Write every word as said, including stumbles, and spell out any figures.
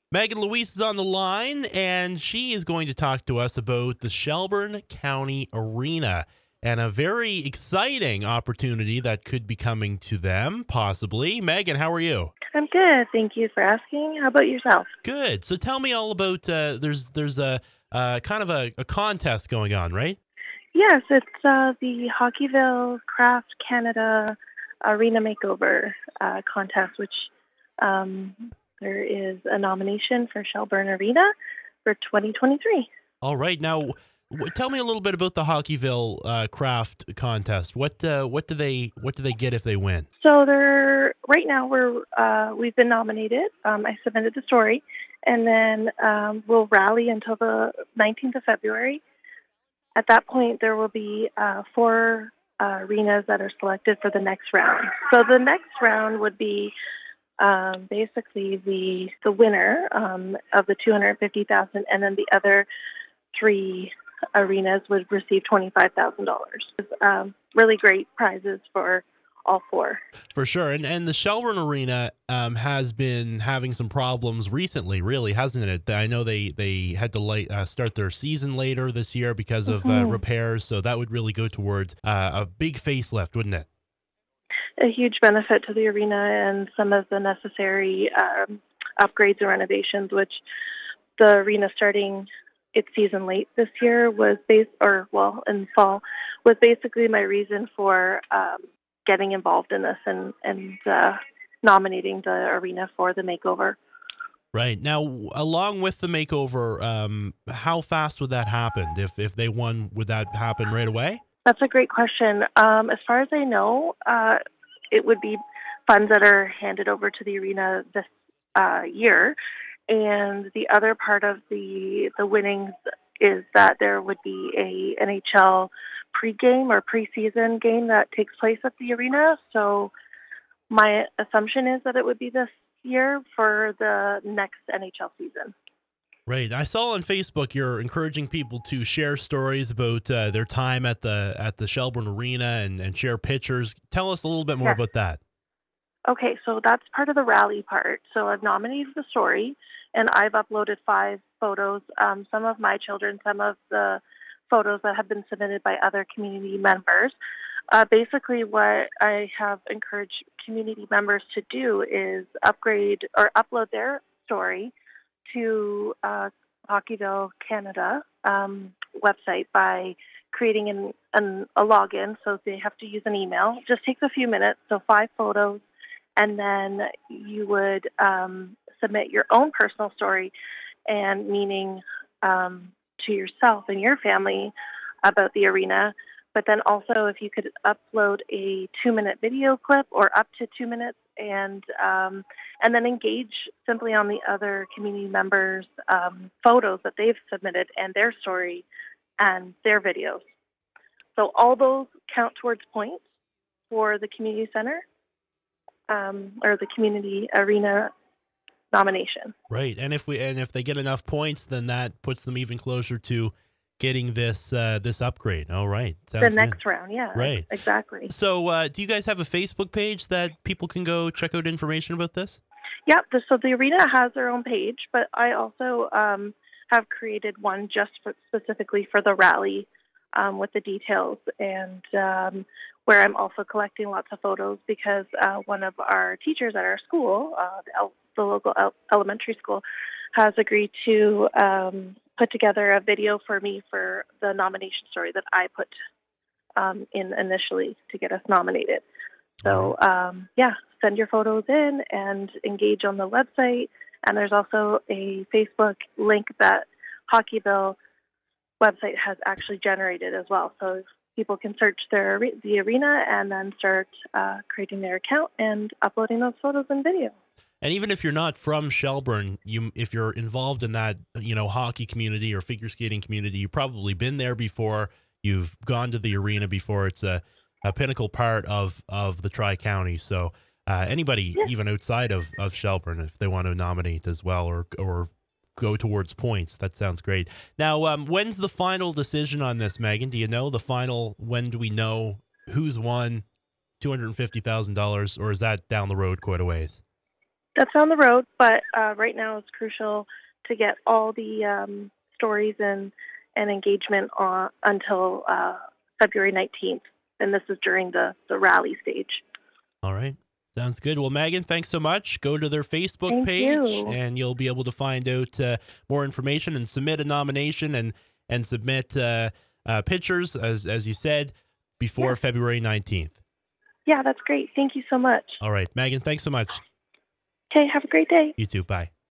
Megan Louise is on the line, and she is going to talk to us about the Shelburne County Arena and a very exciting opportunity that could be coming to them, possibly. Megan, how are you? I'm good. Thank you for asking. How about yourself? Good. So tell me all about, uh, there's there's a uh, kind of a, a contest going on, right? Yes, it's uh, the Hockeyville Craft Canada Arena Makeover uh, contest, which um, there is a nomination for Shelburne Arena for twenty twenty-three. All right. Now, w- tell me a little bit about the Hockeyville uh, Craft Contest. What uh, what do they what do they get if they win? So they're right now we're uh, we've been nominated. Um, I submitted the story, and then um, we'll rally until the nineteenth of February. At that point, there will be uh, four uh, arenas that are selected for the next round. So the next round would be um, basically the the winner um, of the two hundred fifty thousand dollars, and then the other three arenas would receive twenty-five thousand dollars. Um, really great prizes for all four. For sure. And and the Shelburne Arena um, has been having some problems recently, really, hasn't it? I know they, they had to late, uh, start their season later this year because of uh, Mhm. repairs, so that would really go towards uh, a big facelift, wouldn't it? A huge benefit to the arena and some of the necessary um, upgrades and renovations, which the arena starting its season late this year was based, or well, in fall, was basically my reason for um, getting involved in this and and uh, nominating the arena for the makeover. Right. Now, w- along with the makeover, um, how fast would that happen? If if they won, would that happen right away? That's a great question. Um, as far as I know, uh, it would be funds that are handed over to the arena this uh, year, and the other part of the the winnings is that there would be a N H L pregame or preseason game that takes place at the arena. So my assumption is that it would be this year for the next N H L season. Right. I saw on Facebook you're encouraging people to share stories about uh, their time at the at the Shelburne Arena and, and share pictures. Tell us a little bit more Yes. about that. Okay, so that's part of the rally part. So I've nominated the story, and I've uploaded five photos, um, some of my children, some of the photos that have been submitted by other community members. Uh, basically, what I have encouraged community members to do is upgrade or upload their story to uh, Hockeyville Canada um, website by creating an, an, a login. So they have to use an email. Just takes a few minutes. So five photos, and then you would um, submit your own personal story and meaning um, to yourself and your family about the arena. But then also, if you could upload a two-minute video clip or up to two minutes, and um, and then engage simply on the other community members' um, photos that they've submitted and their story and their videos. So all those count towards points for the community center um, or the community arena nomination. Right. And if we and if they get enough points, then that puts them even closer to getting this uh, this upgrade. All right. The Sounds good. next round, yeah, Right. exactly. So, uh, do you guys have a Facebook page that people can go check out information about this? Yep. The, so the arena has their own page, but I also um, have created one just for, specifically for the rally um, with the details, and um, where I'm also collecting lots of photos because uh, one of our teachers at our school, uh, the, el- the local el- elementary school, has agreed to um, put together a video for me for the nomination story that I put um, in initially to get us nominated. So, um, yeah, send your photos in and engage on the website. And there's also a Facebook link that Hockeyville website has actually generated as well. So people can search their the arena and then start uh, creating their account and uploading those photos and video. And even if you're not from Shelburne, you if you're involved in that, you know, hockey community or figure skating community, you've probably been there before. You've gone to the arena before. It's a, a pinnacle part of, of the Tri-County. So uh, anybody, Yeah. even outside of, of Shelburne, if they want to nominate as well or or go towards points, that sounds great. Now, um, when's the final decision on this, Megan? Do you know the final? When do we know who's won two hundred fifty thousand dollars, or is that down the road quite a ways? That's on the road, but uh, right now it's crucial to get all the um, stories and, and engagement on until uh, February nineteenth. And this is during the, the rally stage. All right. Sounds good. Well, Megan, thanks so much. Go to their Facebook Thank page you. and you'll be able to find out uh, more information and submit a nomination and, and submit uh, uh, pictures, as, as you said, before Yeah. February nineteenth. Yeah, that's great. Thank you so much. All right. Megan, thanks so much. Okay, have a great day. You too. Bye.